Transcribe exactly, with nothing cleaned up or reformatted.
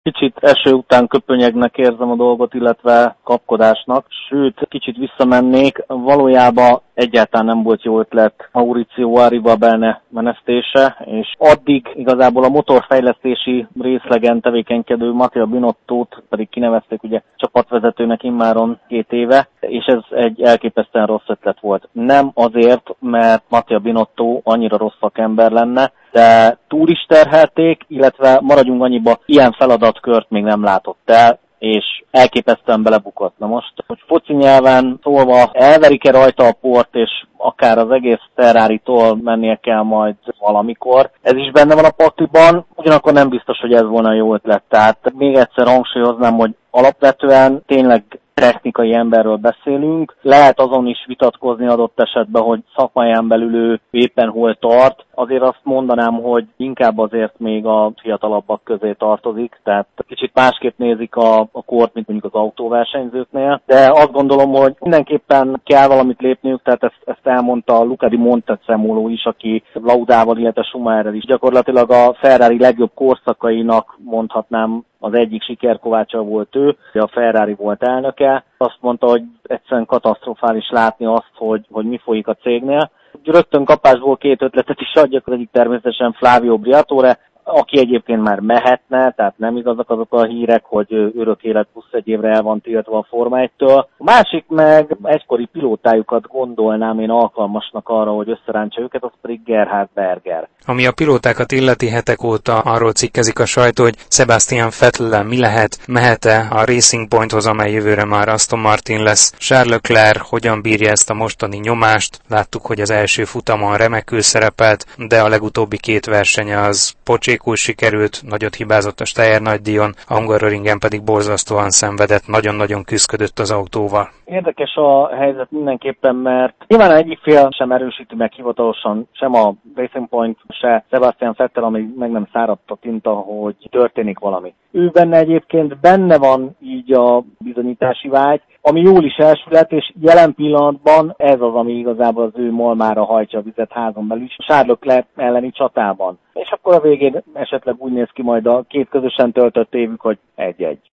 Kicsit eső után köpönyegnek érzem a dolgot, illetve kapkodásnak, sőt, kicsit visszamennék, valójában egyáltalán nem volt jó ötlet Maurizio Arrivabene menesztése, és addig igazából a motorfejlesztési részlegen tevékenykedő Mattia Binottót pedig kinevezték ugye csapatvezetőnek immáron két éve, és ez egy elképesztően rossz ötlet volt. Nem azért, mert Mattia Binotto annyira rossz szakember lenne, de túl is terhelték, illetve maradjunk annyiba, ilyen feladatkört még nem látott el, és elképesztően belebukott. Na most, hogy foci nyelven szólva elverik-e rajta a port, és akár az egész Ferrari-tól mennie kell majd valamikor. Ez is benne van a pakliban, ugyanakkor nem biztos, hogy ez volna jó ötlet. Tehát még egyszer hangsúlyoznám, hogy alapvetően tényleg technikai emberről beszélünk. Lehet azon is vitatkozni adott esetben, hogy szakmáján belül ő éppen hol tart. Azért azt mondanám, hogy inkább azért még a fiatalabbak közé tartozik, tehát kicsit másképp nézik a, a kort, mint mondjuk az autóversenyzőknél. De azt gondolom, hogy mindenképpen kell valamit lépniük, tehát ezt, ezt elmondta Luca di Montezemolo is, aki Laudával, illetve Schumacherrel is gyakorlatilag a Ferrari legjobb korszakainak mondhatnám, az egyik sikerkovácsa volt ő, a Ferrari volt elnöke. Azt mondta, hogy egyszerűen katasztrofális látni azt, hogy, hogy mi folyik a cégnél. Rögtön kapásból két ötletet is adjak, az egyik természetesen Flavio Briatore, aki egyébként már mehetne, tehát nem igazak azok a hírek, hogy örök élet plusz egy évre el van tiltva a Forma egytől. A másik meg egykori pilótájukat gondolnám én alkalmasnak arra, hogy összerántsa őket, az pedig Gerhard Berger. Ami a pilótákat illeti, hetek óta arról cikkezik a sajtó, hogy Sebastian Vettel mi lehet, mehet-e a Racing Pointhoz, amely jövőre már Aston Martin lesz. Charles Leclerc hogyan bírja ezt a mostani nyomást? Láttuk, hogy az első futamon remekül szerepelt, de a legutóbbi két versenye az pocsékul sikerült, nagyot hibázott a Steyr nagydíjon, a Hungaroringen pedig borzasztóan szenvedett, nagyon-nagyon küszködött az autóval. Érdekes a helyzet mindenképpen, mert nyilván egyik fél sem erősíti meg hivatalosan sem a Racing Point, se Sebastian Vettel, amíg meg nem száradt a tinta, hogy történik valami. Ő benne egyébként benne van így a bizonyítási vágy, ami jól is elsület, és jelen pillanatban ez az, ami igazából az ő malmára hajtja a vizet házon belül is, Charles Leclerc elleni csatában. És akkor a végén esetleg úgy néz ki majd a két közösen töltött évük, hogy egy-egy.